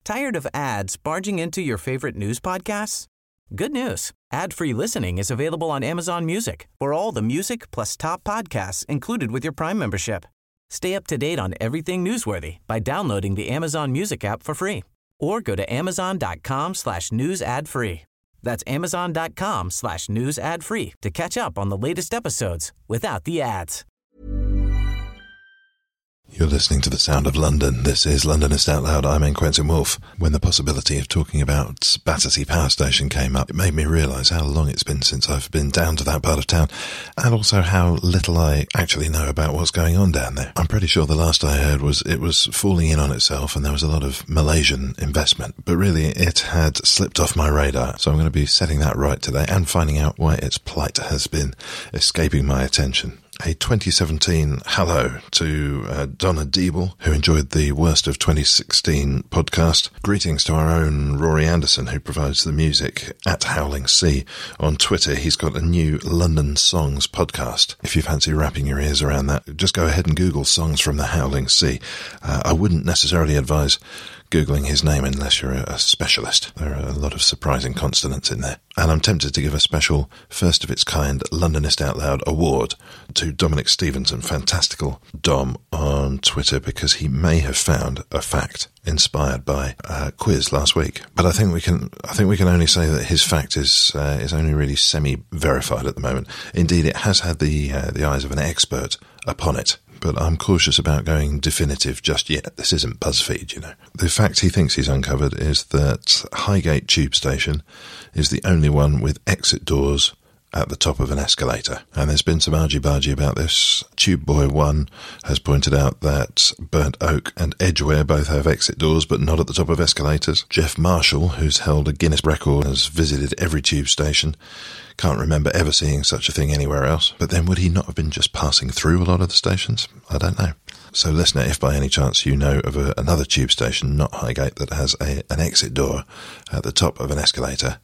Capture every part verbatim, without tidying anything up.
Tired of ads barging into your favorite news podcasts? Good news. Ad-free listening is available on Amazon Music for all the music plus top podcasts included with your Prime membership. Stay up to date on everything newsworthy by downloading the Amazon Music app for free or go to amazon.com slash news ad free. That's amazon.com slash news ad free to catch up on the latest episodes without the ads. You're listening to The Sound of London. This is Londonist Out Loud. I'm N. Quentin Woolf. When the possibility of talking about Battersea Power Station came up, it made me realise how long it's been since I've been down to that part of town, and also how little I actually know about what's going on down there. I'm pretty sure the last I heard was it was falling in on itself and there was a lot of Malaysian investment, but really it had slipped off my radar. So I'm going to be setting that right today and finding out why its plight has been escaping my attention. A twenty seventeen hello to uh, Donna Deeble, who enjoyed the Worst of twenty sixteen podcast. Greetings to our own Rory Anderson, who provides the music at Howling Sea. On Twitter, he's got a new London Songs podcast. If you fancy wrapping your ears around that, just go ahead and Google Songs from the Howling Sea. Uh, I wouldn't necessarily advise Googling his name unless you're a specialist. There are a lot of surprising consonants in there. And I'm tempted to give a special, first of its kind, Londonist Out Loud award to Dominic Stevenson, fantastical Dom, on Twitter, because he may have found a fact inspired by a quiz last week. But I think we can, I think we can only say that his fact is uh, is only really semi-verified at the moment. Indeed, it has had the uh, the eyes of an expert upon it. But I'm cautious about going definitive just yet. This isn't BuzzFeed, you know. The fact he thinks he's uncovered is that Highgate Tube Station is the only one with exit doors at the top of an escalator. And there's been some argy-bargy about this. Tube Boy one has pointed out that Burnt Oak and Edgware both have exit doors, but not at the top of escalators. Jeff Marshall, who's held a Guinness record, has visited every tube station. Can't remember ever seeing such a thing anywhere else. But then would he not have been just passing through a lot of the stations? I don't know. So listener, if by any chance you know of a, another tube station, not Highgate, that has a, an exit door at the top of an escalator,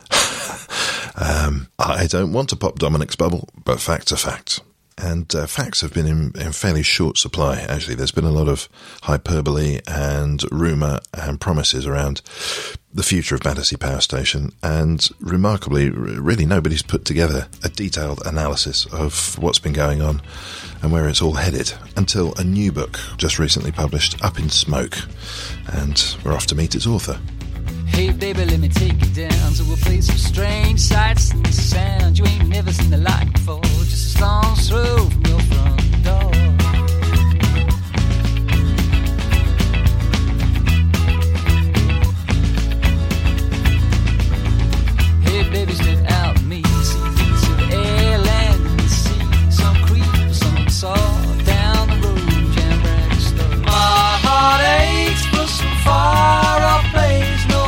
um, I don't want to pop Dominic's bubble, but facts are facts. And uh, facts have been in, in fairly short supply, actually. There's been a lot of hyperbole and rumour and promises around the future of Battersea Power Station, and remarkably, really nobody's put together a detailed analysis of what's been going on and where it's all headed, until a new book just recently published, Up in Smoke, and we're off to meet its author. Hey baby, let me take you down to a place of strange sights and sounds you ain't never seen the like before. Just a stone's throw from your front door. Hey baby, step out with me, see beats of air, land and the sea. Some creep, some saw down the road, jam brand store. My heart aches for some far off place.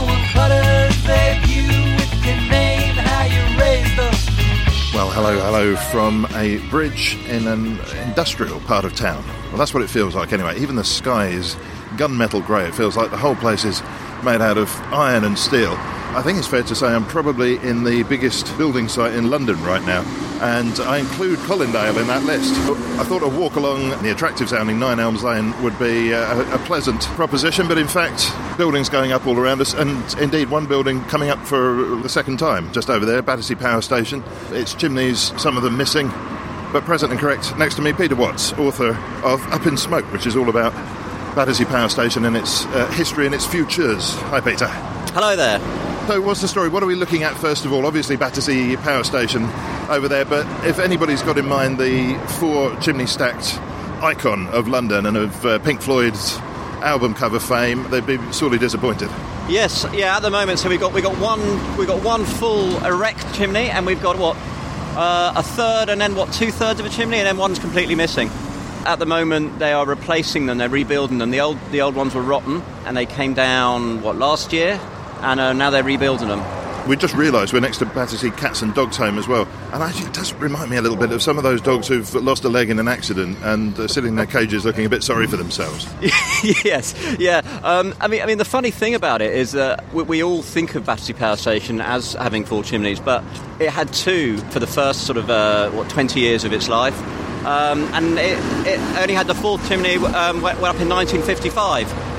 Well, hello, hello from a bridge in an industrial part of town. Well, that's what it feels like anyway. Even the sky is gunmetal grey. It feels like the whole place is made out of iron and steel. I think it's fair to say I'm probably in the biggest building site in London right now, and I include Colindale in that list. I thought a walk along the attractive-sounding Nine Elms Lane would be a, a pleasant proposition, but in fact, buildings going up all around us, and indeed one building coming up for the second time, just over there, Battersea Power Station. Its chimneys, some of them missing, but present and correct. Next to me, Peter Watts, author of Up in Smoke, which is all about Battersea Power Station and its uh, history and its futures. Hi, Peter. Hello there. So what's the story? What are we looking at first of all? Obviously Battersea Power Station over there, but if anybody's got in mind the four chimney stacked icon of London and of uh, Pink Floyd's album cover fame, they'd be sorely disappointed. Yes, yeah. At the moment, so we got we got one we got one full erect chimney, and we've got what uh, a third, and then what two thirds of a chimney, and then one's completely missing. At the moment, they are replacing them. They're rebuilding them. The old the old ones were rotten, and they came down what last year. And uh, now they're rebuilding them. We just realised we're next to Battersea Cats and Dogs Home as well. And actually it does remind me a little bit of some of those dogs who've lost a leg in an accident and are sitting in their cages looking a bit sorry for themselves. Yes, yeah. Um, I mean, I mean, the funny thing about it is that we, we all think of Battersea Power Station as having four chimneys, but it had two for the first sort of, uh, what, twenty years of its life. Um, and it, it only had the fourth chimney um, went up in nineteen fifty-five.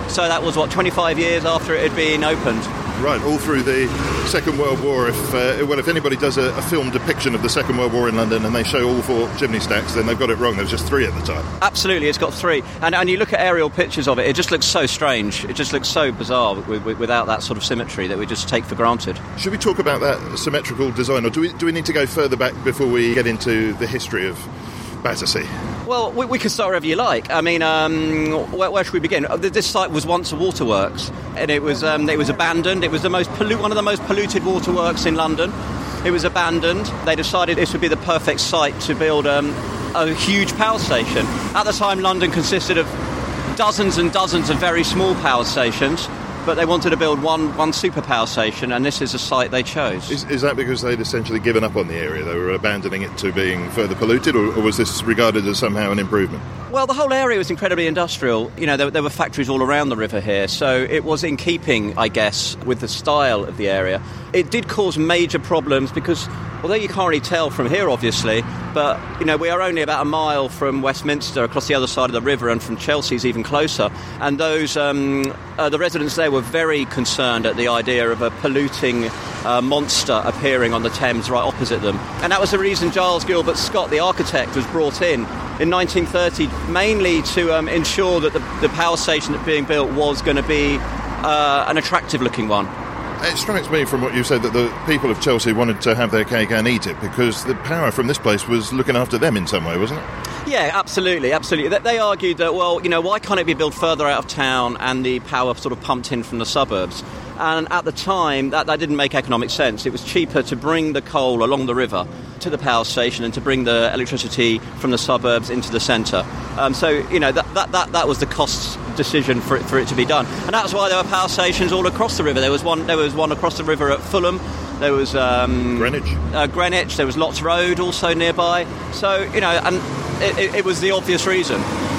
So that was, what, twenty-five years after it had been opened. Right, all through the Second World War. If uh, well, if anybody does a, a film depiction of the Second World War in London and they show all four chimney stacks, then they've got it wrong. There's just three at the time. Absolutely, it's got three. And, and you look at aerial pictures of it, it just looks so strange. It just looks so bizarre with, with, without that sort of symmetry that we just take for granted. Should we talk about that symmetrical design, or do we do we need to go further back before we get into the history of Battersea? Well, we, we can start wherever you like. I mean, um, where, where should we begin? This site was once a waterworks, and it was um, it was abandoned. It was the most pollu- one of the most polluted waterworks in London. It was abandoned. They decided this would be the perfect site to build um, a huge power station. At the time, London consisted of dozens and dozens of very small power stations, but they wanted to build one one super power station, and this is the site they chose. Is, is that because they'd essentially given up on the area? They were abandoning it to being further polluted, or, or was this regarded as somehow an improvement? Well, the whole area was incredibly industrial. You know, there, there were factories all around the river here, so it was in keeping, I guess, with the style of the area. It did cause major problems because, although you can't really tell from here, obviously, but, you know, we are only about a mile from Westminster, across the other side of the river, and from Chelsea's even closer. And those, um, uh, the residents there were very concerned at the idea of a polluting uh, monster appearing on the Thames right opposite them. And that was the reason Giles Gilbert Scott, the architect, was brought in in nineteen thirty, mainly to um, ensure that the, the power station that being built was going to be uh, an attractive-looking one. It strikes me from what you said that the people of Chelsea wanted to have their cake and eat it because the power from this place was looking after them in some way, wasn't it? Yeah, absolutely, absolutely. They argued that, well, you know, why can't it be built further out of town and the power sort of pumped in from the suburbs? And at the time, that, that didn't make economic sense. It was cheaper to bring the coal along the river to the power station and to bring the electricity from the suburbs into the centre. Um, so, you know, that, that, that, that was the cost decision for it, for it to be done. And that's why there were power stations all across the river. There was one, there was one across the river at Fulham. There was um, Greenwich. Uh, Greenwich. There was Lots Road also nearby. So, you know, and it, it, it was the obvious reason.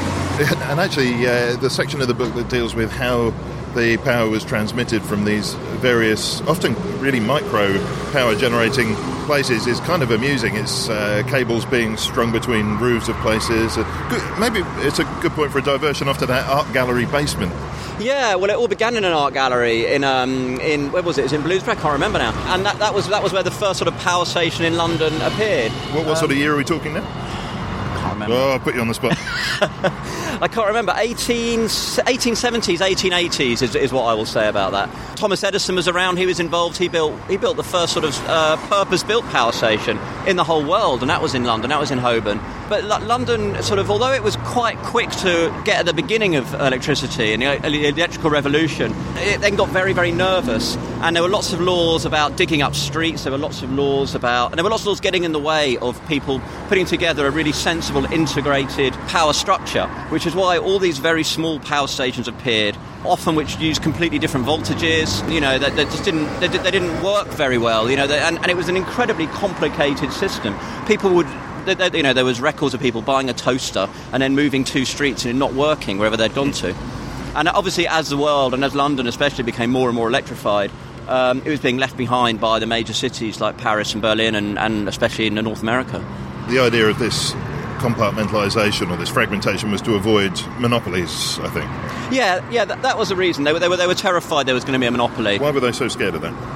And actually, uh, the section of the book that deals with how the power was transmitted from these various, often really micro power generating places is kind of amusing. It's uh, cables being strung between roofs of places. Uh, good, maybe it's a good point for a diversion off to that art gallery basement. Yeah, well, it all began in an art gallery in um, in where was it? It was in Bloomsbury. I can't remember now. And that, that was that was where the first sort of power station in London appeared. What, what um, sort of year are we talking now? Can't remember. Oh, I'll put you on the spot. I can't remember. eighteen, eighteen seventies, eighteen eighties is, is what I will say about that. Thomas Edison was around. He was involved. He built he built the first sort of uh, purpose-built power station in the whole world, and that was in London. That was in Holborn. But L- London, sort of, although it was quite quick to get at the beginning of electricity and the, the electrical revolution, it then got very, very nervous. And there were lots of laws about digging up streets. There were lots of laws about, and there were lots of laws getting in the way of people putting together a really sensible, integrated power structure, which is why all these very small power stations appeared, often which used completely different voltages. You know, that they, they just didn't they, they didn't work very well. You know, they, and, and it was an incredibly complicated system. People would. They, they, you know, there was records of people buying a toaster and then moving two streets and it not working wherever they'd gone to. And obviously, as the world, and as London especially, became more and more electrified, um, it was being left behind by the major cities like Paris and Berlin, and, and especially in North America. The idea of this compartmentalisation or this fragmentation was to avoid monopolies, I think. Yeah, yeah, that, that was the reason. They were, they were, they were terrified there was going to be a monopoly. Why were they so scared of that?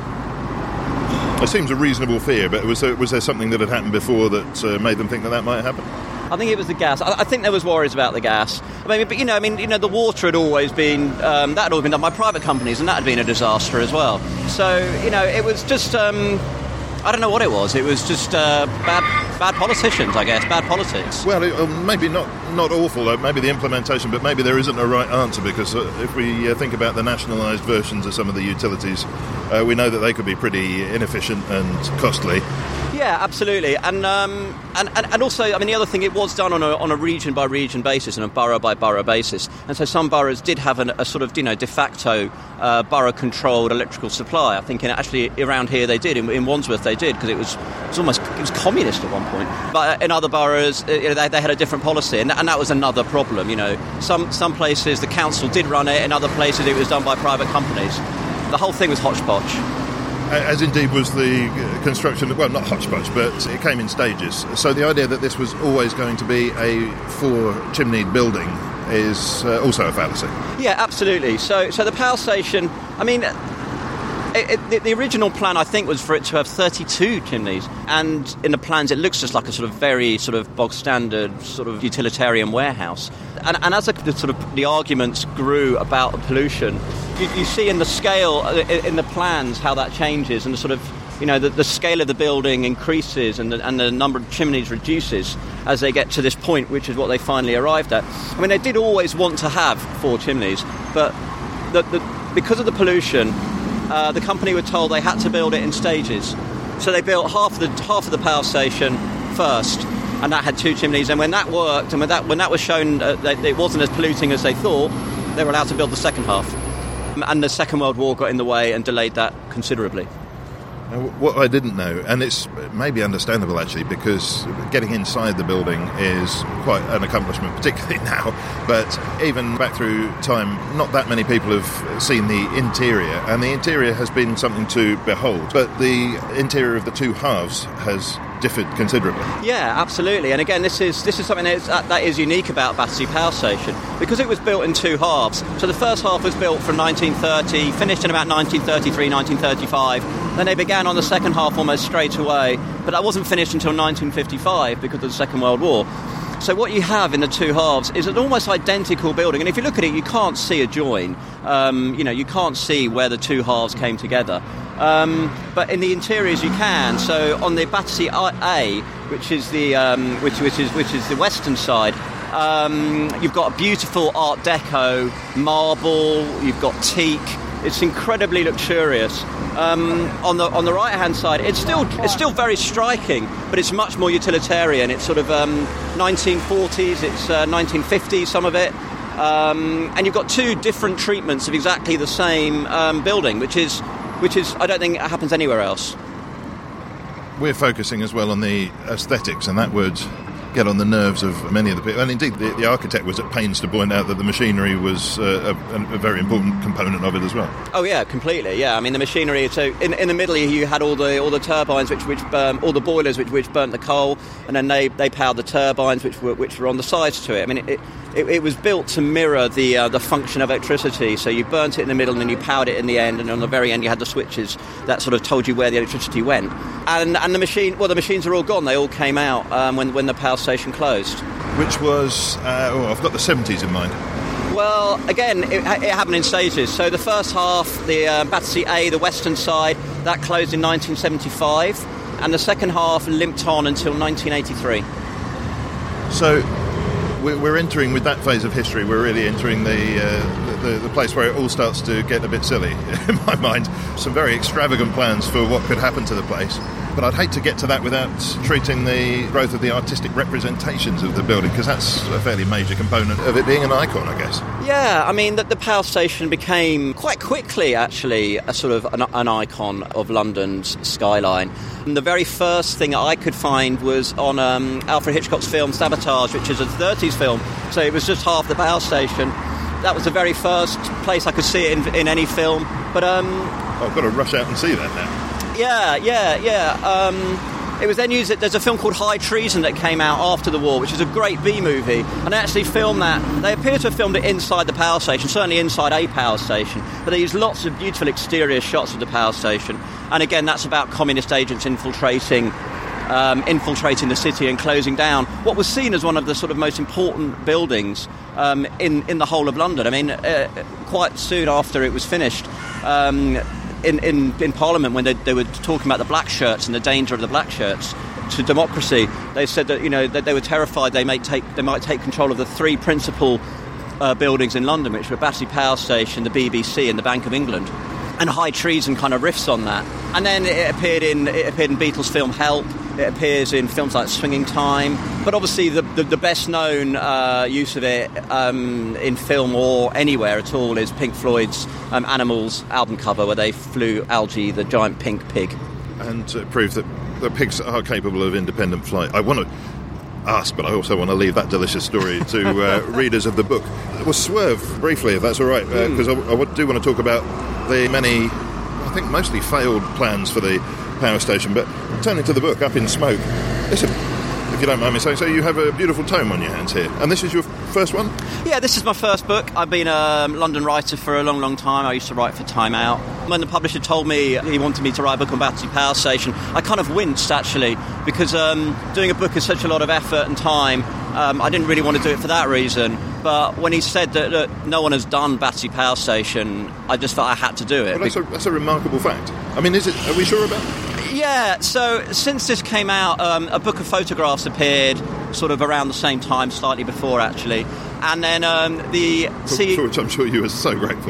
It seems a reasonable fear, but was there, was there something that had happened before that uh, made them think that that might happen? I think it was the gas. I, I think there was worries about the gas. I mean, but you know, I mean, you know, the water had always been um, that had always been done by private companies, and that had been a disaster as well. So you know, it was just um, I don't know what it was. It was just uh, bad, bad politicians, I guess, bad politics. Well, it, uh, maybe not not awful. Though. Maybe the implementation, but maybe there isn't a right answer because uh, if we uh, think about the nationalised versions of some of the utilities, uh, we know that they could be pretty inefficient and costly. Yeah, absolutely, and, um, and and and also, I mean, the other thing, it was done on a on a region by region basis and a borough by borough basis, and so some boroughs did have an, a sort of you know de facto uh, borough controlled electrical supply. I think in, actually around here they did, in, in Wandsworth they did, because it was it was almost it was communist at one point. But in other boroughs, you know, they, they had a different policy, and, and that was another problem. You know, some some places the council did run it, in other places it was done by private companies. The whole thing was hodgepodge. As indeed was the construction, well, not hodgepodge, but it came in stages. So the idea that this was always going to be a four-chimneyed building is uh, also a fallacy. Yeah, absolutely. So, so the power station, I mean, it, it, the original plan, I think, was for it to have thirty-two chimneys, and in the plans it looks just like a sort of very sort of bog standard sort of utilitarian warehouse. And, and as the, the sort of the arguments grew about the pollution, you, you see in the scale in the plans how that changes, and the sort of you know the, the scale of the building increases, and the, and the number of chimneys reduces as they get to this point, which is what they finally arrived at. I mean, they did always want to have four chimneys, but the, the, because of the pollution, uh, the company were told they had to build it in stages. So they built half of the half of the power station first, and that had two chimneys. And when that worked, and when that when that was shown uh, that it wasn't as polluting as they thought, they were allowed to build the second half. And the Second World War got in the way and delayed that considerably. Now, what I didn't know, and it's maybe understandable actually, because getting inside the building is quite an accomplishment, particularly now, but even back through time, not that many people have seen the interior, and the interior has been something to behold, but the interior of the two halves has differed considerably. Yeah, absolutely. And again, this is this is something that is, uh, that is unique about Battersea Power Station, because it was built in two halves. So the first half was built from nineteen thirty, finished in about nineteen thirty-three, nineteen thirty-five. Then they began on the second half almost straight away, but that wasn't finished until nineteen fifty-five because of the Second World War. So what you have in the two halves is an almost identical building, and if you look at it, you can't see a join. Um, you know, you can't see where the two halves came together. Um, but in the interiors you can. So on the Battersea A, which is the um, which which is which is the western side, um, you've got a beautiful Art Deco marble. You've got teak. It's incredibly luxurious. Um, on the on the right hand side, it's still it's still very striking, but it's much more utilitarian. It's sort of um, nineteen forties. It's uh, nineteen fifties. Some of it. Um, and you've got two different treatments of exactly the same um, building, which is which is I don't think it happens anywhere else. We're focusing as well on the aesthetics, and that would get on the nerves of many of the people. And indeed, the, the architect was at pains to point out that the machinery was uh, a, a very important component of it as well. Oh yeah, completely. Yeah, I mean the machinery. So in, in the middle, you had all the all the turbines, which which um, all the boilers, which which burnt the coal, and then they, they powered the turbines, which were which were on the sides to it. I mean it. it It, it was built to mirror the uh, the function of electricity. So you burnt it in the middle and then you powered it in the end, and on the very end you had the switches that sort of told you where the electricity went. And and the machine, well, the machines are all gone. They all came out um, when when the power station closed. Which was, uh, oh, I've got the seventies in mind. Well, again, it, it happened in stages. So the first half, the uh, Battersea A, the western side, that closed in nineteen seventy-five, and the second half limped on until nineteen eighty-three. So we're entering, with that phase of history, we're really entering the, uh, the the place where it all starts to get a bit silly, in my mind. Some very extravagant plans for what could happen to the place. But I'd hate to get to that without treating the growth of the artistic representations of the building, because that's a fairly major component of it being an icon, I guess. Yeah, I mean, the, the power station became quite quickly, actually, a sort of an, an icon of London's skyline. And the very first thing I could find was on um, Alfred Hitchcock's film Sabotage, which is a thirties film. So it was just half the power station. That was the very first place I could see it in, in any film. But um, I've got to rush out and see that now. Yeah, yeah, yeah. Um, it was then used. There's a film called High Treason that came out after the war, which is a great B movie, and they actually filmed that. They appear to have filmed it inside the power station, certainly inside a power station, but they used lots of beautiful exterior shots of the power station. And again, that's about communist agents infiltrating um, infiltrating the city and closing down what was seen as one of the sort of most important buildings um, in in the whole of London. I mean, uh, quite soon after it was finished. Um, In, in, in Parliament, when they, they were talking about the black shirts and the danger of the black shirts to democracy, they said that you know that they were terrified they may take they might take control of the three principal uh, buildings in London, which were Battersea Power Station, the B B C, and the Bank of England. And High Treason kind of riffs on that. And then it appeared in it appeared in Beatles' film Help. It appears in films like Swinging Time. But obviously the the, the best known uh, use of it um, in film or anywhere at all is Pink Floyd's um, Animals album cover, where they flew Algie, the giant pink pig. And uh, prove that the pigs are capable of independent flight. I want to ask, but I also want to leave that delicious story to uh, readers of the book. We'll swerve briefly, if that's all right, because uh, mm. I, I do want to talk about the many, I think mostly failed plans for the power station. But turning to the book, Up in Smoke, listen, if you don't mind me saying so, you have a beautiful tome on your hands here, and this is your first one? Yeah, this is my first book. I've been a London writer for a long, long time. I used to write for Time Out. When the publisher told me he wanted me to write a book on Battersea Power Station, I kind of winced, actually, because um, doing a book is such a lot of effort and time. Um, I didn't really want to do it for that reason. But when he said that, that no one has done Battersea Power Station, I just felt I had to do it. Well, that's, a, that's a remarkable fact. I mean, is it? Are we sure about it? Yeah, so since this came out, um, a book of photographs appeared sort of around the same time, slightly before, actually. And then um, the... For, C- for which I'm sure you were so grateful.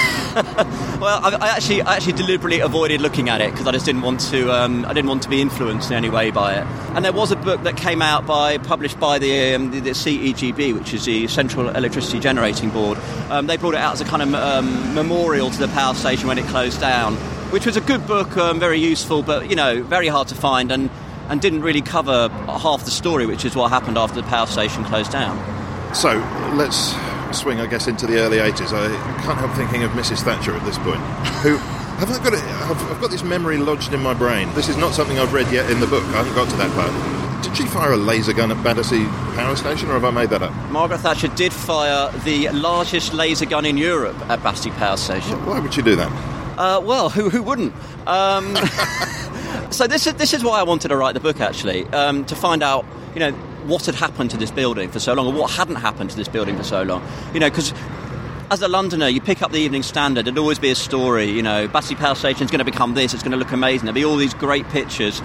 Well, I, I actually I actually deliberately avoided looking at it because I just didn't want to um, I didn't want to be influenced in any way by it. And there was a book that came out by published by the um, the, the C E G B, which is the Central Electricity Generating Board. Um, they brought it out as a kind of um, memorial to the power station when it closed down, which was a good book, um, very useful, but you know, very hard to find, and and didn't really cover half the story, which is what happened after the power station closed down. So let's swing, I guess, into the early eighties. I can't help thinking of Missus Thatcher at this point. Who have I got? It, I've, I've got this memory lodged in my brain. This is not something I've read yet in the book. I haven't got to that part. Did she fire a laser gun at Battersea Power Station, or have I made that up? Margaret Thatcher did fire the largest laser gun in Europe at Battersea Power Station. Why would she do that? Uh, well, who who wouldn't? Um, so this is this is why I wanted to write the book, actually, um, to find out, you know, what had happened to this building for so long, or what hadn't happened to this building for so long. You know, because as a Londoner, you pick up the Evening Standard, there'd always be a story, you know, Battersea Power Station is going to become this, it's going to look amazing, there'll be all these great pictures.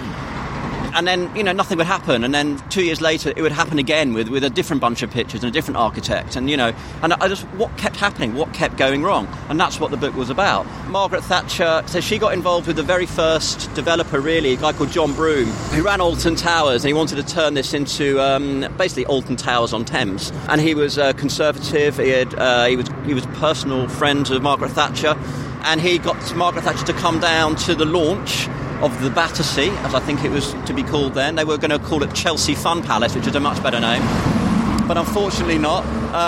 And then, you know, nothing would happen. And then two years later, it would happen again with, with a different bunch of pictures and a different architect. And, you know, and I just, what kept happening? What kept going wrong? And that's what the book was about. Margaret Thatcher, so she got involved with the very first developer, really, a guy called John Broome, who ran Alton Towers. And he wanted to turn this into um, basically Alton Towers on Thames. And he was uh, conservative. He, had, uh, he was he was a personal friend of Margaret Thatcher. And he got Margaret Thatcher to come down to the launch of the Battersea, as I think it was to be called then. They were going to call it Chelsea Fun Palace, which is a much better name. But unfortunately not.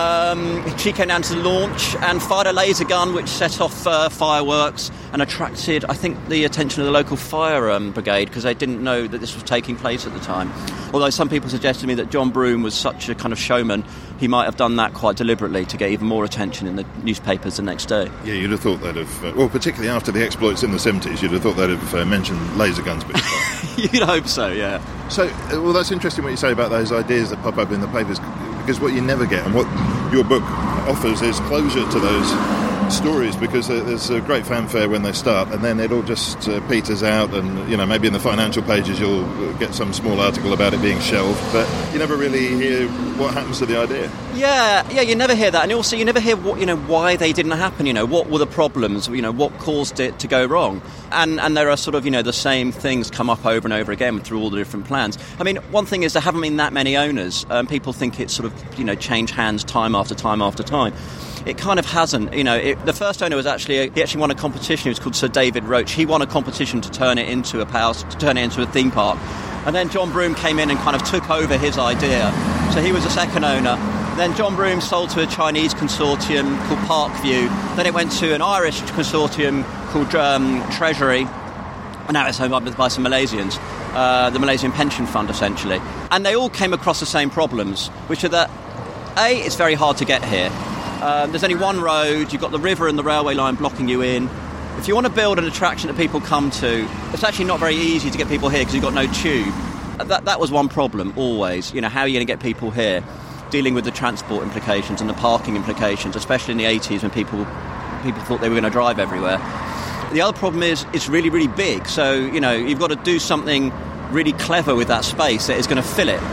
Um, she came down to the launch and fired a laser gun which set off uh, fireworks and attracted, I think, the attention of the local fire um, brigade, because they didn't know that this was taking place at the time. Although some people suggested to me that John Broome was such a kind of showman, he might have done that quite deliberately to get even more attention in the newspapers the next day. Yeah, you'd have thought they'd have, uh, well, particularly after the exploits in the seventies, you'd have thought they'd have uh, mentioned laser guns before. You'd hope so, yeah. So, uh, well, that's interesting what you say about those ideas that pop up in the papers, because what you never get, and what your book offers, is closure to those stories, because there's a great fanfare when they start, and then it all just uh, peters out, and, you know, maybe in the financial pages you'll get some small article about it being shelved, but you never really hear what happens to the idea. Yeah, yeah, you never hear that, and also you never hear what, you know, why they didn't happen, you know, what were the problems, you know, what caused it to go wrong, and and there are sort of, you know, the same things come up over and over again through all the different plans. I mean, one thing is there haven't been that many owners. Um, people think it's sort of, you know, changed hands time after time after time. It kind of hasn't, you know. It, the first owner was actually a, he actually won a competition. It was called Sir David Roach. He won a competition to turn it into a power, to turn it into a theme park, and then John Broome came in and kind of took over his idea. So he was the second owner. Then John Broome sold to a Chinese consortium called Parkview. Then it went to an Irish consortium called um, Treasury, and now it's owned by, by some Malaysians, uh, the Malaysian Pension Fund, essentially. And they all came across the same problems, which are that A, it's very hard to get here. Um, there's only one road, you've got the river and the railway line blocking you in. If you want to build an attraction that people come to, it's actually not very easy to get people here because you've got no tube. That that was one problem, always. You know, how are you going to get people here? Dealing with the transport implications and the parking implications, especially in the eighties when people people thought they were going to drive everywhere. The other problem is it's really, really big. So, you know, you've got to do something really clever with that space that is going to fill it.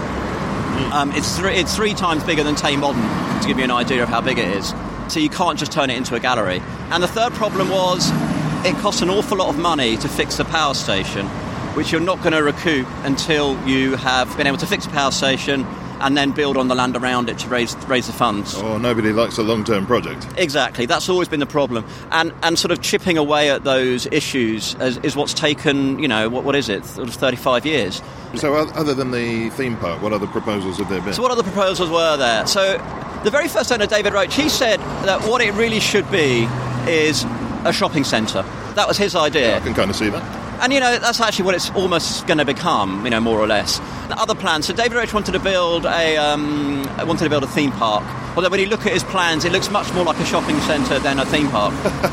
Um, it's, th- it's three times bigger than Tate Modern, to give you an idea of how big it is. So you can't just turn it into a gallery. And the third problem was it costs an awful lot of money to fix the power station, which you're not going to recoup until you have been able to fix a power station and then build on the land around it to raise raise the funds. Oh, nobody likes a long-term project. Exactly. That's always been the problem. And and sort of chipping away at those issues is, is what's taken, you know, what what is it, sort of thirty-five years. So other than the theme park, what other proposals have there been? So what other proposals were there? So the very first owner, David Roach, he said that what it really should be is a shopping centre. That was his idea. Yeah, I can kind of see that. And, you know, that's actually what it's almost going to become, you know, more or less. The other plans, so David Roach wanted to build a um, wanted to build a theme park. Although when you look at his plans, it looks much more like a shopping centre than a theme park.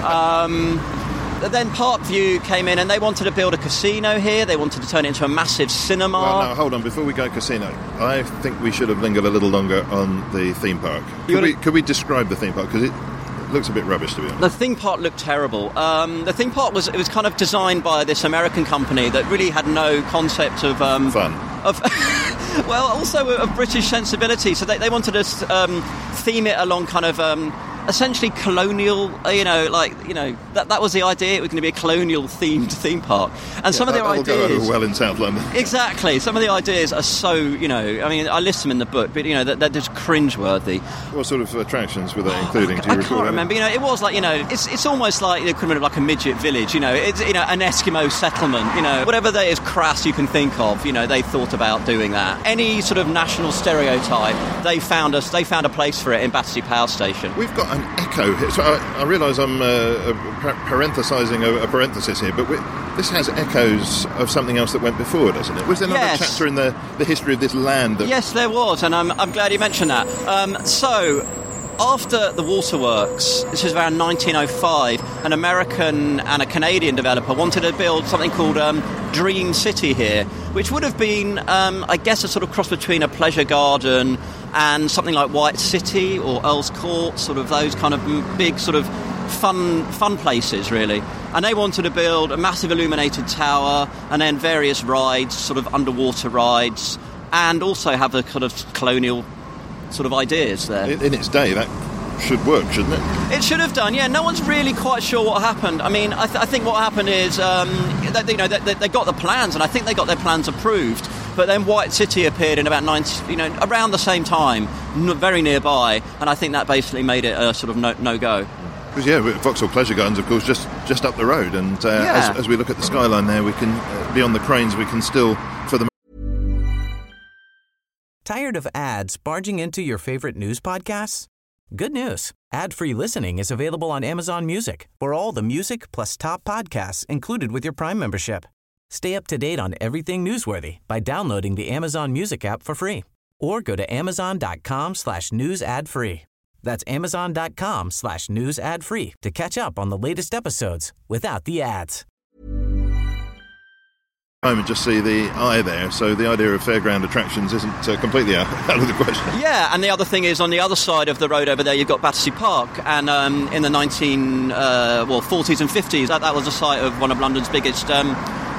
um, then Parkview came in and they wanted to build a casino here. They wanted to turn it into a massive cinema. Well, no, hold on. Before we go casino, I think we should have lingered a little longer on the theme park. Could we, could we describe the theme park? Because it looks a bit rubbish, to be honest. The theme park looked terrible. Um, the theme park was it was kind of designed by this American company that really had no concept of um, fun. Of well, also of British sensibility. So they, they wanted to um, theme it along kind of um, essentially colonial. You know, like you know that that was the idea. It was going to be a colonial themed theme park. And yeah, some of their that'll ideas go over well in South London. Exactly. Some of the ideas are so you know. I mean, I list them in the book, but you know they're, they're just cringeworthy. What sort of attractions were they including? Oh, do you I recall can't remember. You know, it was like you know, it's it's almost like the equivalent of like a midget village. You know, it's you know an Eskimo settlement. You know, whatever that is crass you can think of. You know, they thought about doing that. Any sort of national stereotype, they found us. They found a place for it in Battersea Power Station. We've got an echo here. So I, I realise I'm uh, parenthesising a, a parenthesis here, but we, this has echoes of something else that went before, doesn't it? Was there another yes. chapter in the, the history of this land? That... Yes, there was, and I'm, I'm glad you mentioned that. Um, so, after the waterworks, this is around nineteen oh five, an American and a Canadian developer wanted to build something called um, Dream City here, which would have been, um, I guess, a sort of cross between a pleasure garden and something like White City or Earl's Court, sort of those kind of big sort of fun fun places, really. And they wanted to build a massive illuminated tower and then various rides, sort of underwater rides, and also have a kind of colonial sort of ideas there. In, in its day, that should work, shouldn't it? It should have done, yeah. No one's really quite sure what happened. I mean, I, th- I think what happened is, um, that, you know, they, they got the plans, and I think they got their plans approved. But then White City appeared in about ninety, you know, around the same time, n- very nearby, and I think that basically made it a sort of no, no go. Because yeah, Vauxhall Pleasure Gardens, of course, just just up the road, and uh, yeah. as, as we look at the skyline there, we can uh, beyond the cranes, we can still for the. Tired of ads barging into your favorite news podcasts? Good news. Ad-free listening is available on Amazon Music for all the music plus top podcasts included with your Prime membership. Stay up to date on everything newsworthy by downloading the Amazon Music app for free or go to amazon.com slash news ad free. That's amazon.com slash news ad free to catch up on the latest episodes without the ads. I would just see the eye there, so the idea of fairground attractions isn't uh, completely out, out of the question. Yeah, and the other thing is on the other side of the road over there, you've got Battersea Park, and um, in the nineteen uh, well forties and fifties, that, that was the site of one of London's biggest um,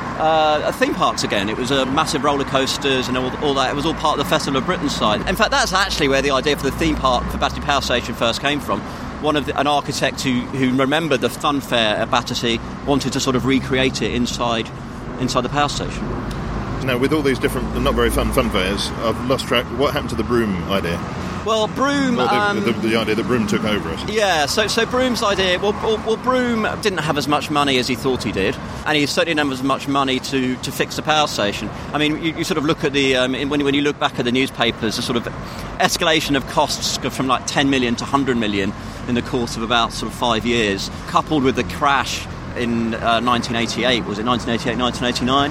uh, theme parks again. It was a massive roller coasters and all, all that. It was all part of the Festival of Britain side. In fact, that's actually where the idea for the theme park for Battersea Power Station first came from. One of the, an architect who, who remembered the fun fair at Battersea wanted to sort of recreate it inside. inside the power station. Now, with all these different, not very fun fun fairs, I've lost track. What happened to the Broome idea? Well, Broome... Well, the, um, the, the idea that Broome took over us. Yeah, so so Broome's idea... Well, well, well, Broome didn't have as much money as he thought he did, and he certainly didn't have as much money to, to fix the power station. I mean, you, you sort of look at the... Um, when, when you look back at the newspapers, the sort of escalation of costs from like ten million to one hundred million in the course of about sort of five years, coupled with the crash in uh, nineteen eighty-eight, was it nineteen eighty-eight, nineteen eighty-nine,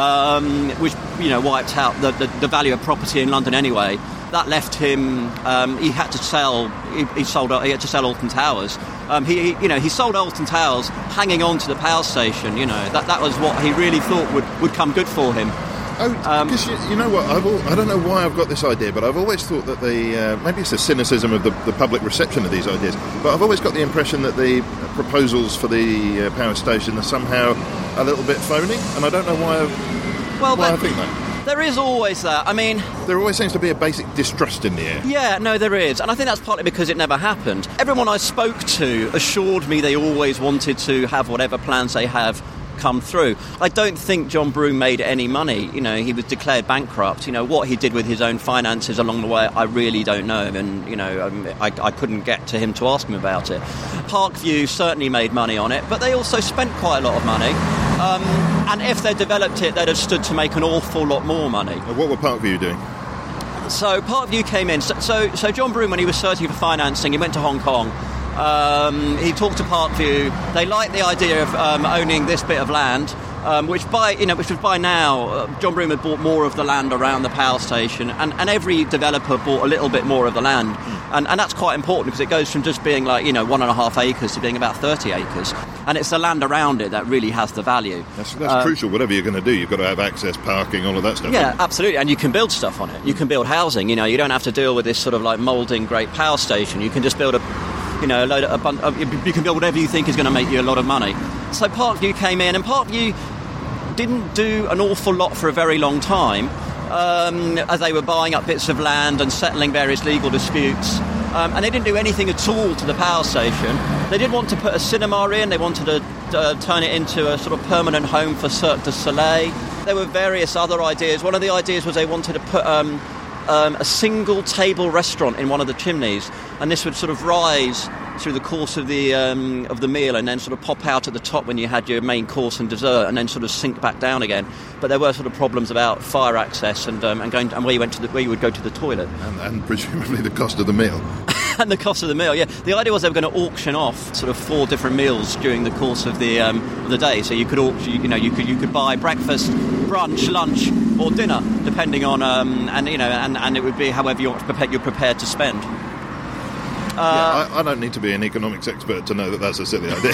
um, which, you know, wiped out the, the, the value of property in London anyway. That left him, um, he had to sell, he, he sold, he had to sell Alton Towers. Um, he, he, you know, he sold Alton Towers hanging on to the power station, you know, that, that was what he really thought would, would come good for him. Oh, because um, you, you know what, I've all, I don't know why I've got this idea, but I've always thought that the, uh, maybe it's the cynicism of the, the public reception of these ideas, but I've always got the impression that the proposals for the uh, power station are somehow a little bit phony, and I don't know why, I've, well, why but, I think that. There is always that. I mean... There always seems to be a basic distrust in the air. Yeah, no, there is. And I think that's partly because it never happened. Everyone I spoke to assured me they always wanted to have whatever plans they have come through. I don't think John Broome made any money. You know, he was declared bankrupt. You know, what he did with his own finances along the way, I really don't know. And, you know, I, I couldn't get to him to ask him about it. Parkview certainly made money on it, but they also spent quite a lot of money. Um, and if they developed it, they'd have stood to make an awful lot more money. What were Parkview doing? So Parkview came in. So, so, so John Broome, when he was searching for financing, he went to Hong Kong. Um, he talked to Parkview. They liked the idea of um, owning this bit of land, um, which by you know, which was by now, uh, John Broome had bought more of the land around the power station, and, and every developer bought a little bit more of the land, mm. and, and that's quite important because it goes from just being like you know one and a half acres to being about thirty acres, and it's the land around it that really has the value. That's, that's um, crucial. Whatever you're going to do, you've got to have access, parking, all of that stuff. Yeah, absolutely, and you can build stuff on it. You can build housing. You know, you don't have to deal with this sort of like moulding great power station. You can just build a You know, a load of, a bun- uh, you can build whatever you think is going to make you a lot of money. So Parkview came in, and Parkview didn't do an awful lot for a very long time, um, as they were buying up bits of land and settling various legal disputes. Um, and they didn't do anything at all to the power station. They did want to put a cinema in. They wanted to uh, turn it into a sort of permanent home for Cirque du Soleil. There were various other ideas. One of the ideas was they wanted to put Um, Um, a single table restaurant in one of the chimneys, and this would sort of rise through the course of the um, of the meal, and then sort of pop out at the top when you had your main course and dessert, and then sort of sink back down again. But there were sort of problems about fire access and um, and going to, and where you went to the, where you would go to the toilet, and, and presumably the cost of the meal. And the cost of the meal, yeah. The idea was they were going to auction off sort of four different meals during the course of the um, of the day. So you could auction, you know, you could you could buy breakfast, brunch, lunch, or dinner, depending on um, and you know, and, and it would be however you're prepared you're prepared to spend. Uh, yeah, I, I don't need to be an economics expert to know that that's a silly idea.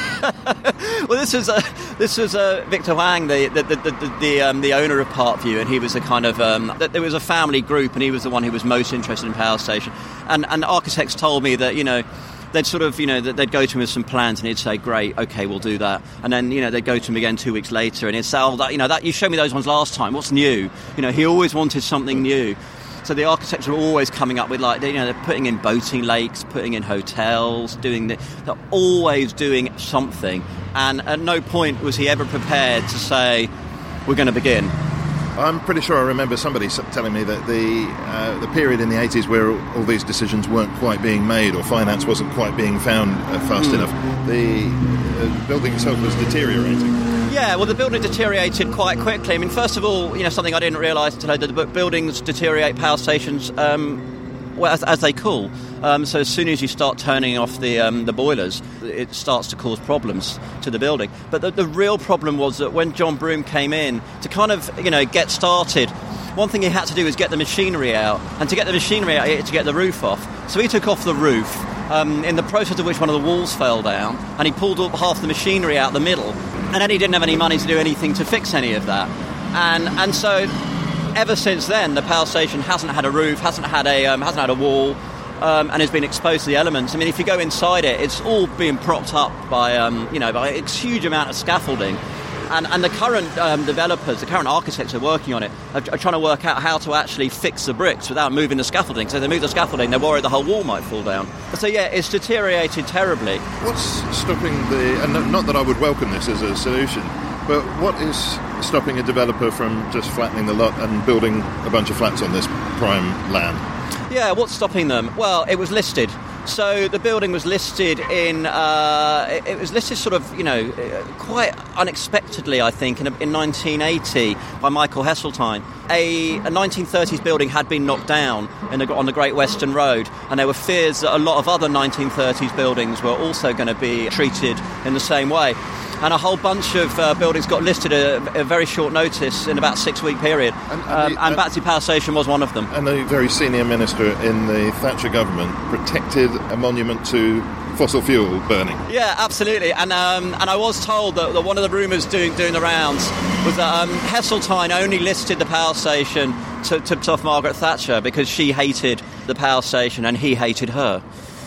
Well, this was uh, this was uh, Victor Huang, the the the the, the, um, the owner of Parkview, and he was a kind of um, there was a family group, and he was the one who was most interested in power station. And and architects told me that you know they'd sort of you know that they'd go to him with some plans, and he'd say, "Great, okay, we'll do that." And then you know they'd go to him again two weeks later, and he'd say, "Oh, that you know that you showed me those ones last time. What's new?" You know, he always wanted something new. So the architects were always coming up with, like, you know, they're putting in boating lakes, putting in hotels, doing the, they're always doing something. And at no point was he ever prepared to say, we're going to begin. I'm pretty sure I remember somebody telling me that the uh, the period in the eighties where all these decisions weren't quite being made, or finance wasn't quite being found uh, fast mm. enough, the uh, building itself was deteriorating. Yeah, well, the building deteriorated quite quickly. I mean, first of all, you know, something I didn't realise until I did the book, buildings deteriorate power stations um, well, as, as they cool. Um, so as soon as you start turning off the um, the boilers, it starts to cause problems to the building. But the, the real problem was that when John Broome came in to kind of, you know, get started, one thing he had to do was get the machinery out. And to get the machinery out, he had to get the roof off. So he took off the roof, um, in the process of which one of the walls fell down, and he pulled up half the machinery out the middle. And then he didn't have any money to do anything to fix any of that. And and so ever since then, the power station hasn't had a roof, hasn't had a um, hasn't had a wall, um, and has been exposed to the elements. I mean, if you go inside it, it's all being propped up by um, you know by a huge amount of scaffolding. And and the current um, developers, the current architects who are working on it, are, are trying to work out how to actually fix the bricks without moving the scaffolding. So if they move the scaffolding, they're worried the whole wall might fall down. So yeah, it's deteriorated terribly. What's stopping the... And not that I would welcome this as a solution, but what is stopping a developer from just flattening the lot and building a bunch of flats on this prime land? Yeah, what's stopping them? Well, it was listed. So the building was listed in, uh, it, it was listed sort of, you know, quite unexpectedly, I think, in, in nineteen eighty by Michael Heseltine. A, a nineteen thirties building had been knocked down in the, on the Great Western Road, and there were fears that a lot of other nineteen thirties buildings were also going to be treated in the same way. And a whole bunch of uh, buildings got listed at a, a very short notice in about a six-week period. And, and, um, the, and Battersea Power Station was one of them. And a very senior minister in the Thatcher government protected a monument to fossil fuel burning. Yeah, absolutely. And um, and I was told that, that one of the rumours doing doing the rounds was that um, Heseltine only listed the power station to tip off Margaret Thatcher because she hated the power station and he hated her.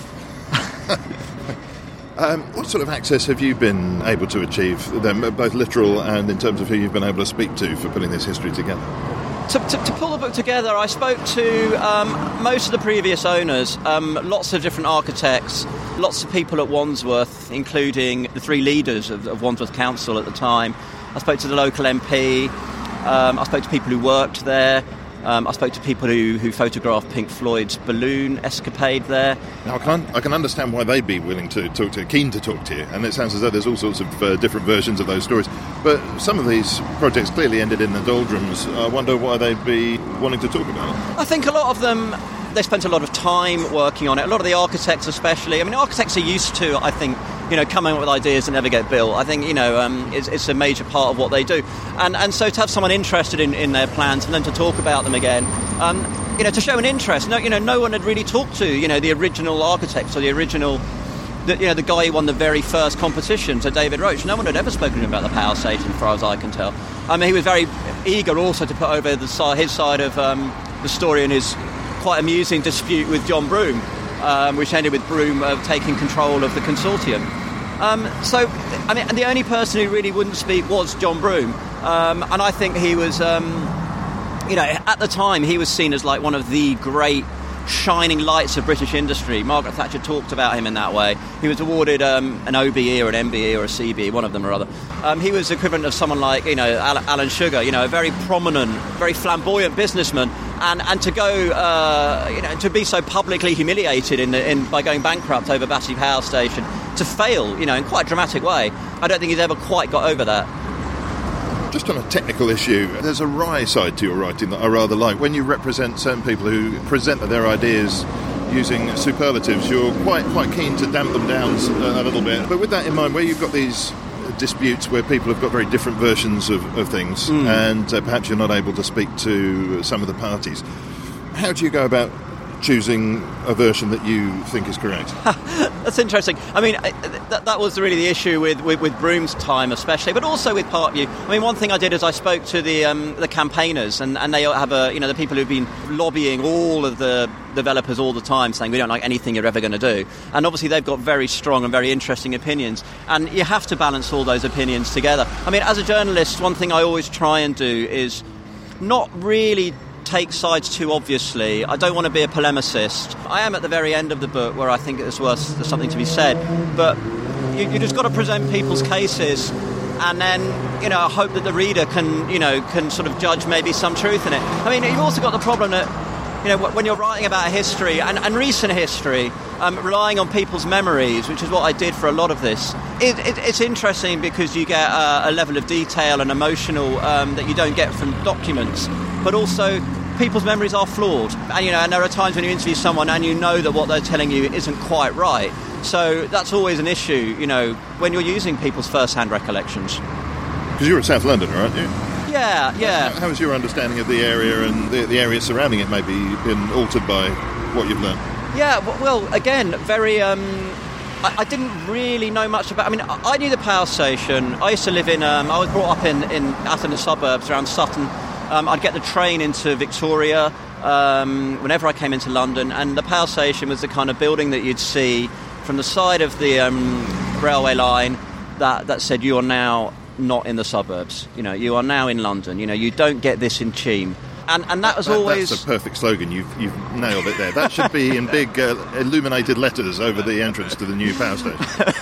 Um, what sort of access have you been able to achieve, then, both literal and in terms of who you've been able to speak to for putting this history together? To, to, to pull the book together, I spoke to um, most of the previous owners, um, lots of different architects, lots of people at Wandsworth, including the three leaders of, of Wandsworth Council at the time. I spoke to the local M P, um, I spoke to people who worked there. Um, I spoke to people who, who photographed Pink Floyd's balloon escapade there. Now, I can, I can understand why they'd be willing to talk to, keen to talk to you, and it sounds as though there's all sorts of uh, different versions of those stories. But some of these projects clearly ended in the doldrums. I wonder why they'd be wanting to talk about it. I think a lot of them they spent a lot of time working on it. A lot of the architects, especially. I mean, architects are used to, I think, you know, coming up with ideas that never get built. I think, you know, um, it's, it's a major part of what they do. And and so to have someone interested in, in their plans and then to talk about them again, um, you know, to show an interest. No, you know, no one had really talked to, you know, the original architects or the original, the, you know, the guy who won the very first competition, so David Roach. No one had ever spoken to him about the power station, as far as I can tell. I mean, he was very eager also to put over the side, his side of um, the story in his quite amusing dispute with John Broome, um, which ended with Broome uh, taking control of the consortium. Um, so, I mean, and the only person who really wouldn't speak was John Broome, um, and I think he was, um, you know, at the time he was seen as like one of the great shining lights of British industry. Margaret Thatcher talked about him in that way. He was awarded um, an O B E or an M B E or a C B E, one of them or other. Um, he was equivalent of someone like, you know, Alan Sugar, you know, a very prominent, very flamboyant businessman. And and to go, uh, you know, to be so publicly humiliated in, the, in by going bankrupt over Battersea Power Station, to fail, you know, in quite a dramatic way, I don't think he's ever quite got over that. Just on a technical issue, there's a wry side to your writing that I rather like. When you represent certain people who present their ideas using superlatives, you're quite quite keen to damp them down a little bit. But with that in mind, where you've got these disputes where people have got very different versions of, of things, mm. and uh, perhaps you're not able to speak to some of the parties, how do you go about choosing a version that you think is correct? That's interesting. I mean, that, that was really the issue with, with, with Broome's time especially, but also with Parkview. I mean, one thing I did is I spoke to the um, the campaigners, and, and they have a, you know, the people who've been lobbying all of the developers all the time, saying we don't like anything you're ever going to do. And obviously they've got very strong and very interesting opinions, and you have to balance all those opinions together. I mean, as a journalist, one thing I always try and do is not really take sides too obviously. I don't want to be a polemicist. I am at the very end of the book where I think it's worth there's something to be said, but you, you just got to present people's cases, and then, you know, hope that the reader can, you know, can sort of judge maybe some truth in it. I mean, you've also got the problem that, you know, when you're writing about history and, and recent history, um, relying on people's memories, which is what I did for a lot of this, it, it, it's interesting because you get a, a level of detail and emotional um, that you don't get from documents, but also people's memories are flawed, and you know, and there are times when you interview someone and you know that what they're telling you isn't quite right. So that's always an issue, you know, when you're using people's first-hand recollections. Because you're in South London, aren't you? Yeah, yeah. How, how has your understanding of the area and the, the area surrounding it maybe been altered by what you've learned? Yeah, well, again, very... Um, I, I didn't really know much about... I mean, I, I knew the power station. I used to live in... Um, I was brought up in, in out in the suburbs around Sutton. Um, I'd get the train into Victoria um, whenever I came into London, and the power station was the kind of building that you'd see from the side of the um, railway line that, that said, you are now not in the suburbs. You know, you are now in London. You know, you don't get this in Cheam. And, and that was that, always... That's a perfect slogan. You've, you've nailed it there. That should be in big uh, illuminated letters over the entrance to the new power station.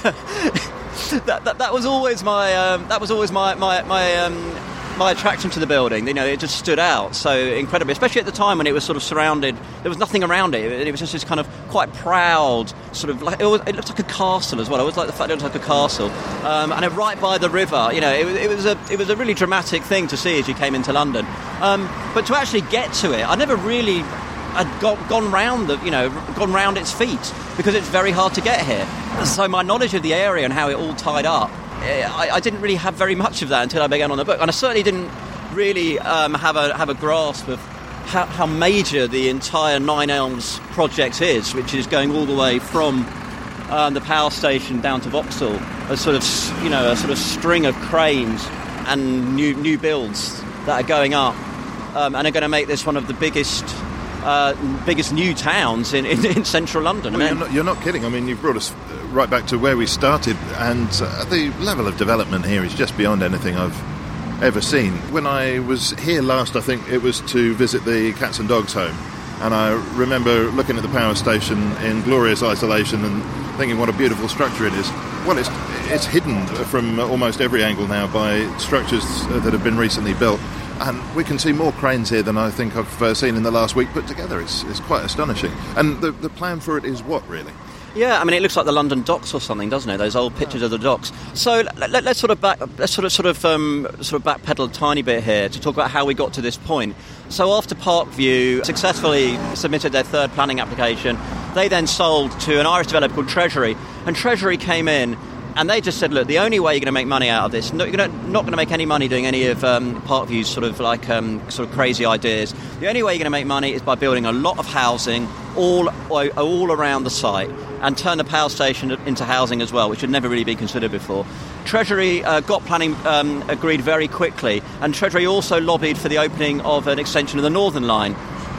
that, that, that was always my... Um, that was always my... my, my um, my attraction to the building. You know, it just stood out so incredibly, especially at the time when it was sort of surrounded. There was nothing around it. It was just this kind of quite proud sort of like it, was, it looked like a castle as well. It was like the fact it looked like a castle, um, and it right by the river. You know, it, it was a it was a really dramatic thing to see as you came into London. Um, but to actually get to it, I never really had got, gone round the you know gone round its feet because it's very hard to get here. So my knowledge of the area and how it all tied up, I, I didn't really have very much of that until I began on the book, and I certainly didn't really um, have a have a grasp of how, how major the entire Nine Elms project is, which is going all the way from um, the power station down to Vauxhall, a sort of you know a sort of string of cranes and new new builds that are going up um, and are going to make this one of the biggest. Uh, biggest new towns in, in, in central London. Well, I mean, you're, not, you're not kidding. I mean, you've brought us right back to where we started, and uh, the level of development here is just beyond anything I've ever seen. When I was here last, I think it was to visit the Cats and Dogs home, and I remember looking at the power station in glorious isolation and thinking what a beautiful structure it is. Well, it's it's hidden from almost every angle now by structures that have been recently built. And we can see more cranes here than I think I've uh, seen in the last week put together. It's, it's quite astonishing. And the, the plan for it is what, really? Yeah, I mean, it looks like the London docks or something, doesn't it? Those old pictures of the docks. So let, let, let's sort of back, let's sort of sort of um, sort of backpedal a tiny bit here to talk about how we got to this point. So after Parkview successfully submitted their third planning application, they then sold to an Irish developer called Treasury, and Treasury came in. And they just said, look, the only way you're going to make money out of this, no, you're gonna, not going to make any money doing any of um, Parkview's sort of like um, sort of crazy ideas. The only way you're going to make money is by building a lot of housing all all around the site and turn the power station into housing as well, which had never really been considered before. Treasury uh, got planning um, agreed very quickly, and Treasury also lobbied for the opening of an extension of the Northern Line,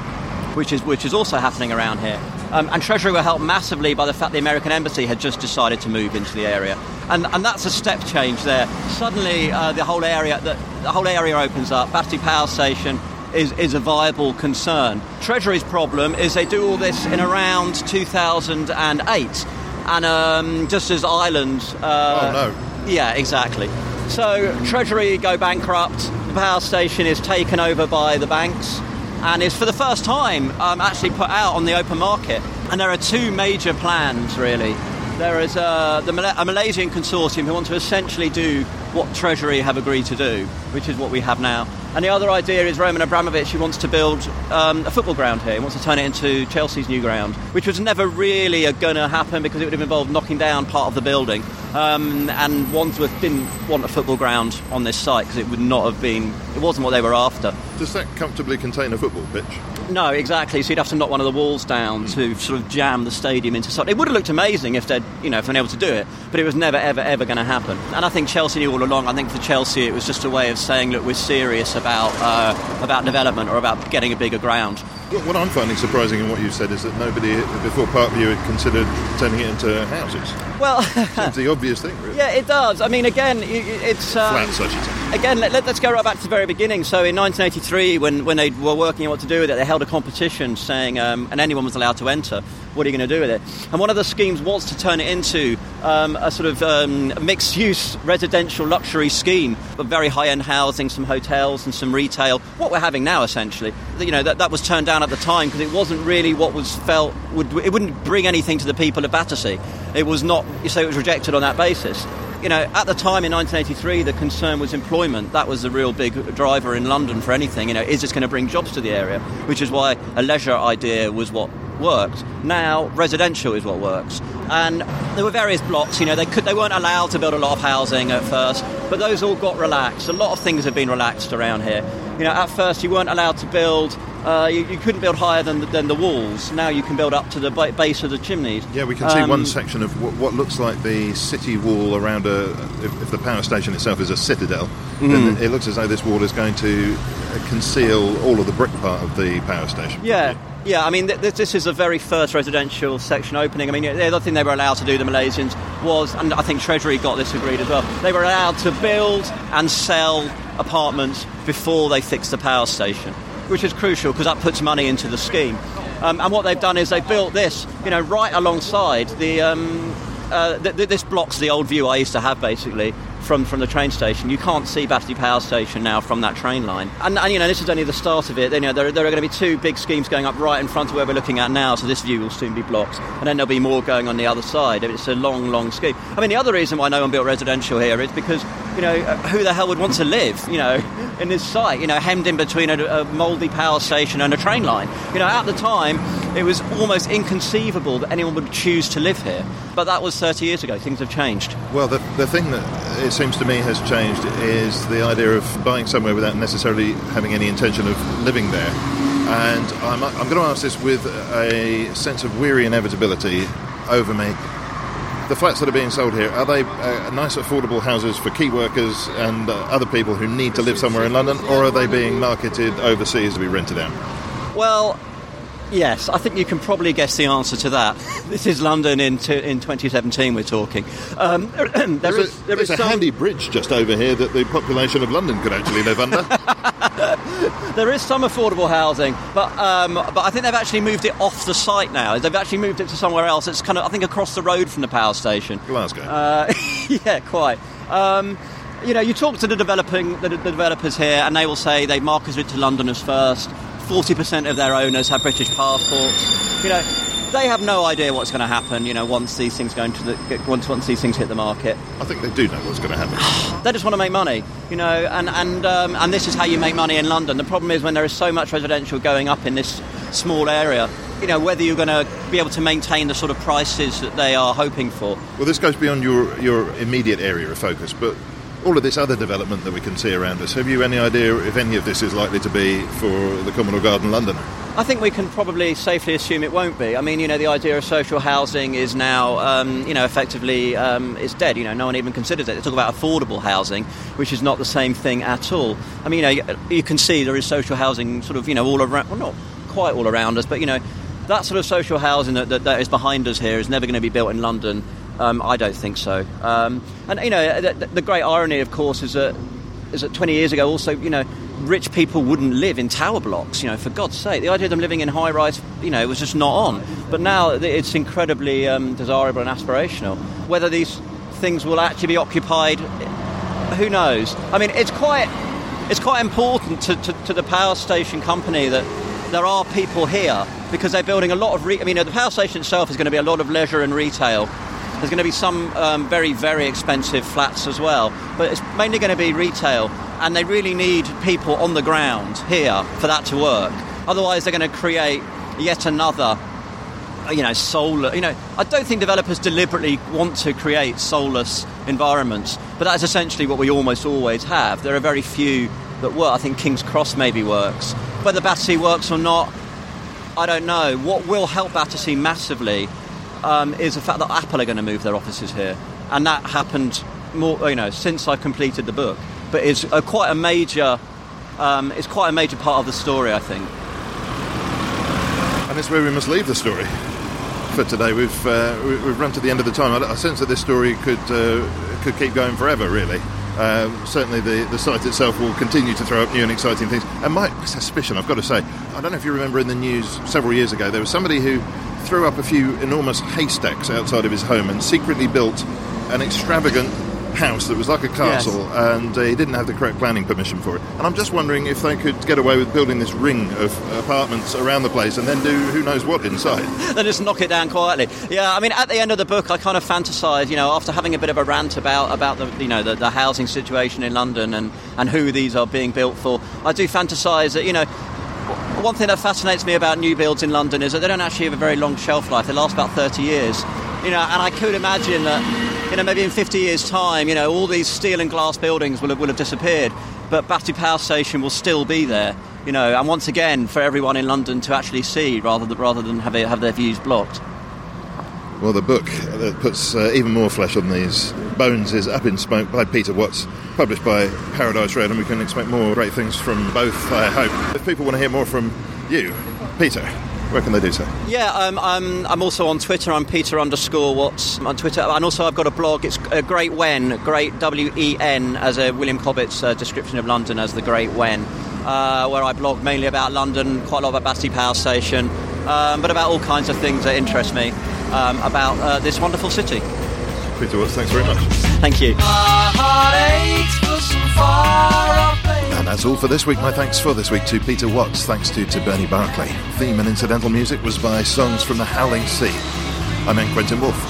which is which is also happening around here. Um, and Treasury were helped massively by the fact the American Embassy had just decided to move into the area. And and that's a step change there. Suddenly uh, the whole area the, the whole area opens up. Battersea Power Station is, is a viable concern. Treasury's problem is they do all this in around two thousand eight. And um, just as Ireland... Uh, oh, no. Yeah, exactly. So Treasury go bankrupt. The power station is taken over by the banks, and is for the first time um, actually put out on the open market. And there are two major plans, really. There is uh, the Mal- a Malaysian consortium who want to essentially do what Treasury have agreed to do, which is what we have now. And the other idea is Roman Abramovich, who wants to build um, a football ground here. He wants to turn it into Chelsea's new ground, which was never really going to happen because it would have involved knocking down part of the building. Um, and Wandsworth didn't want a football ground on this site because it would not have been, it wasn't what they were after. Does that comfortably contain a football pitch? No, exactly. So you'd have to knock one of the walls down to sort of jam the stadium into something. It would have looked amazing if they'd, you know, if they'd been able to do it, but it was never, ever, ever going to happen. And I think Chelsea knew all along. I think for Chelsea it was just a way of saying, look, we're serious about uh, about development or about getting a bigger ground. What I'm finding surprising in what you said is that nobody before Parkview had considered turning it into houses. Well, seems the obvious thing, really. Yeah, it does. I mean, again, it's um, flats, I should say. Again, let, let's go right back to the very beginning. So, in nineteen eighty-three, when when they were working out what to do with it, they held a competition saying, um, and anyone was allowed to enter. What are you going to do with it? And one of the schemes was to turn it into um, a sort of um, mixed-use residential luxury scheme of very high-end housing, some hotels and some retail. What we're having now, essentially, you know, that that was turned down at the time because it wasn't really what was felt would it wouldn't bring anything to the people of Battersea. It was not, so it was rejected on that basis. You know, at the time in nineteen eighty-three, the concern was employment. That was the real big driver in London for anything. You know, is this going to bring jobs to the area? Which is why a leisure idea was what worked. Now, residential is what works. And there were various blocks. You know, they could they weren't allowed to build a lot of housing at first, but those all got relaxed. A lot of things have been relaxed around here. You know, at first you weren't allowed to build. Uh, you, you couldn't build higher than the, than the walls. Now you can build up to the ba- base of the chimneys. Yeah, we can see um, one section of what, what looks like the city wall around a... If, if the power station itself is a citadel, mm. then it looks as though this wall is going to conceal all of the brick part of the power station. Yeah, yeah. I mean, th- this is the very first residential section opening. I mean, the other thing they were allowed to do, the Malaysians, was, and I think Treasury got this agreed as well, they were allowed to build and sell apartments before they fixed the power station, which is crucial because that puts money into the scheme. Um, and what they've done is they built this, you know, right alongside the. Um, uh, th- th- this blocks the old view I used to have, basically, from, from the train station. You can't see Battersea Power Station now from that train line. And, and you know, this is only the start of it. You know, there, there are going to be two big schemes going up right in front of where we're looking at now, so this view will soon be blocked. And then there'll be more going on the other side. It's a long, long scheme. I mean, the other reason why no one built residential here is because, you know, who the hell would want to live, you know, in this site, you know, hemmed in between a, a mouldy power station and a train line. You know, at the time, it was almost inconceivable that anyone would choose to live here. But that was thirty years ago. Things have changed. Well, the, the thing that it seems to me has changed is the idea of buying somewhere without necessarily having any intention of living there. And I'm, I'm going to ask this with a sense of weary inevitability over me. The flats that are being sold here, are they uh, nice, affordable houses for key workers and uh, other people who need to live somewhere in London, or are they being marketed overseas to be rented out? Well, yes, I think you can probably guess the answer to that. This is London in t- in twenty seventeen we're talking. Um, there there's is, a, there there's is a some... handy bridge just over here that the population of London could actually live under. There is some affordable housing, but um, but I think they've actually moved it off the site now. They've actually moved it to somewhere else. It's kind of, I think, across the road from the power station. Glasgow. Uh, yeah, quite. Um, you know, you talk to the developing the, the developers here, and they will say they marketed it to Londoners first. forty percent of their owners have British passports. You know, they have no idea what's going to happen, you know, once these things go into the once once these things hit the market. I think they do know what's going to happen. They just want to make money, you know, and and um, and this is how you make money in London. The problem is when there is so much residential going up in this small area, you know, whether you're going to be able to maintain the sort of prices that they are hoping for. Well, this goes beyond your your immediate area of focus, but all of this other development that we can see around us, have you any idea if any of this is likely to be for the Common or Garden Londoner? I think we can probably safely assume it won't be. I mean, you know, the idea of social housing is now, um, you know, effectively um, is dead. You know, no one even considers it. They talk about affordable housing, which is not the same thing at all. I mean, you know, you can see there is social housing sort of, you know, all around, well, not quite all around us, but, you know, that sort of social housing that, that, that is behind us here is never going to be built in London. Um, I don't think so. Um, and, you know, the, the great irony, of course, is that, is that twenty years ago also, you know, rich people wouldn't live in tower blocks, you know, for God's sake. The idea of them living in high-rise, you know, was just not on. But now it's incredibly um, desirable and aspirational. Whether these things will actually be occupied, who knows? I mean, it's quite it's quite important to, to, to the power station company that there are people here, because they're building a lot of... Re- I mean, you know, the power station itself is going to be a lot of leisure and retail. There's going to be some um, very, very expensive flats as well, but it's mainly going to be retail, and they really need people on the ground here for that to work. Otherwise, they're going to create yet another, you know, solar... You know, I don't think developers deliberately want to create soulless environments, but that's essentially what we almost always have. There are very few that work. I think King's Cross maybe works. Whether Battersea works or not, I don't know. What will help Battersea massively Um, is the fact that Apple are going to move their offices here, and that happened more, you know, since I completed the book. But it's a, quite a major, um, it's quite a major part of the story, I think. And it's where we must leave the story for today. We've uh, we've run to the end of the time. I, I sense that this story could uh, could keep going forever, really. Um, certainly the, the site itself will continue to throw up new and exciting things. And my suspicion, I've got to say, I don't know if you remember in the news several years ago, there was somebody who threw up a few enormous haystacks outside of his home and secretly built an extravagant house that was like a castle, yes. and uh, he didn't have the correct planning permission for it. And I'm just wondering if they could get away with building this ring of apartments around the place and then do who knows what inside. Then just knock it down quietly. Yeah, I mean, at the end of the book, I kind of fantasise, you know, after having a bit of a rant about about the, you know, the, the housing situation in London and, and who these are being built for, I do fantasise that, you know, one thing that fascinates me about new builds in London is that they don't actually have a very long shelf life. They last about thirty years. You know, and I could imagine that, you know, maybe in fifty years' time, you know, all these steel and glass buildings will have, will have disappeared, but Battersea Power Station will still be there, you know, and once again, for everyone in London to actually see rather than, rather than have, it, have their views blocked. Well, the book that puts uh, even more flesh on these bones is Up in Smoke by Peter Watts, published by Paradise Road, and we can expect more great things from both, I hope. If people want to hear more from you, Peter, where can they do so? Yeah, um, I'm, I'm also on Twitter. I'm Peter underscore Watts on Twitter. And also I've got a blog. It's uh, Great Wen, Great W E N, as a William Cobbett's uh, description of London as the Great Wen, uh, where I blog mainly about London, quite a lot about Battersea Power Station, um, but about all kinds of things that interest me um, about uh, this wonderful city. Peter Watts, thanks very much. Thank you. My heart aches for some far-off place. And that's all for this week. My thanks for this week to Peter Watts. Thanks to, to Bernie Barclay. Theme and incidental music was by Songs from the Howling Sea. I'm N. Quentin Woolf.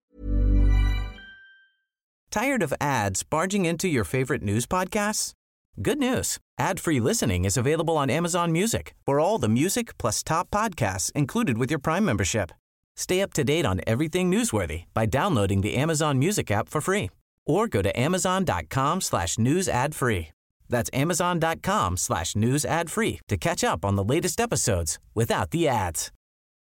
Tired of ads barging into your favorite news podcasts? Good news. Ad-free listening is available on Amazon Music for all the music plus top podcasts included with your Prime membership. Stay up to date on everything newsworthy by downloading the Amazon Music app for free or go to amazon.com slash news ad free. That's amazon.com slash news ad free to catch up on the latest episodes without the ads.